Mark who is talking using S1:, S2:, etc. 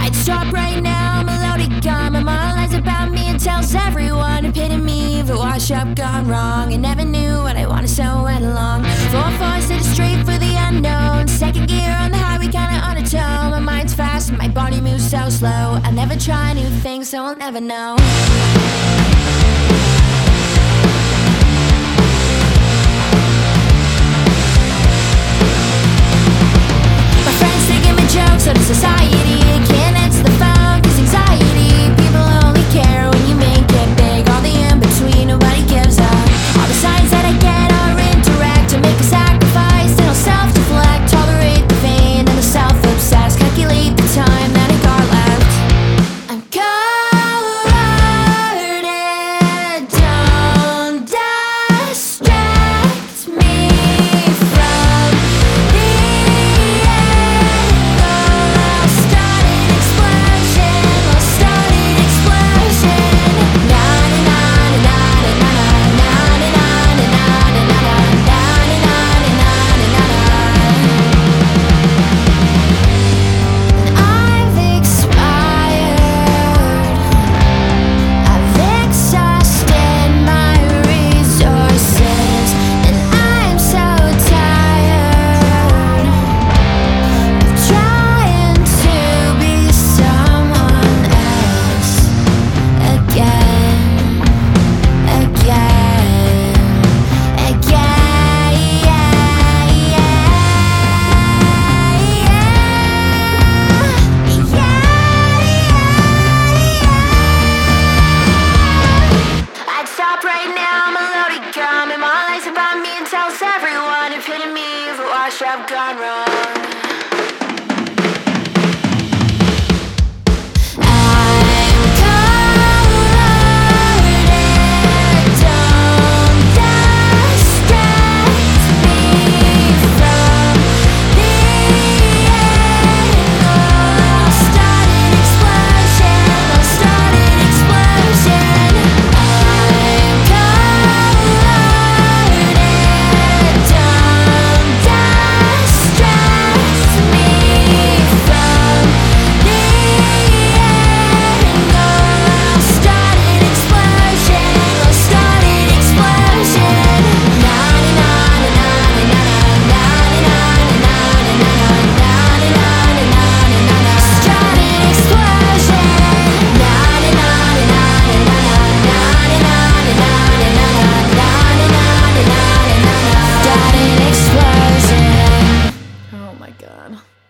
S1: I'd stop right now, melodic gum. And my lies about me and tells everyone. Epitome of a wash-up gone wrong. I never knew what I wanted, so went along. 4-4 set it straight for the unknown. Second gear on the highway, kinda on a toe. My mind's fast, my body moves so slow. I never try new things, so I'll never know. Jokes out of society, can't answer the phone cause anxiety. People only care when you make it big. All the in-between, nobody gives up. All the signs that I get are indirect. To make a sacrifice, then I'll self-deflect. Tolerate the vain and the self-obsessed. Calculate the time that I got left. I'm cold-hearted, don't distract me from the epitome of a wash-up gone wrong. Oh my God.